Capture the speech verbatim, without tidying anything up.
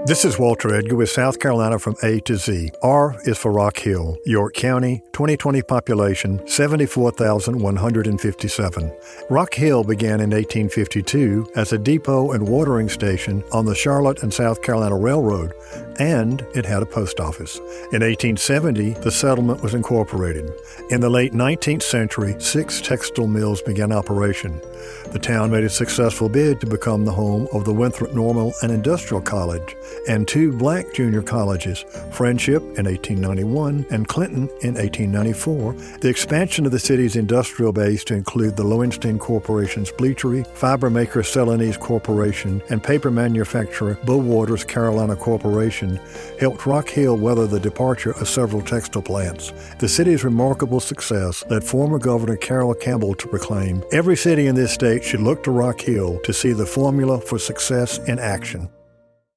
This is Walter Edgar with South Carolina from A to Z. R is for Rock Hill, York County, twenty twenty population, seventy-four thousand one hundred fifty-seven. Rock Hill began in eighteen fifty-two as a depot and watering station on the Charlotte and South Carolina Railroad, and it had a post office. In eighteen seventy, the settlement was incorporated. In the late nineteenth century, six textile mills began operation. The town made a successful bid to become the home of the Winthrop Normal and Industrial College and two black junior colleges, Friendship in eighteen ninety-one and Clinton in eighteen ninety-four. The expansion of the city's industrial base to include the Lowenstein Corporation's bleachery, fiber maker Celanese Corporation, and paper manufacturer Bowaters Carolina Corporation helped Rock Hill weather the departure of several textile plants. The city's remarkable success led former Governor Carroll Campbell to proclaim, "Every city in this state should look to Rock Hill to see the formula for success in action."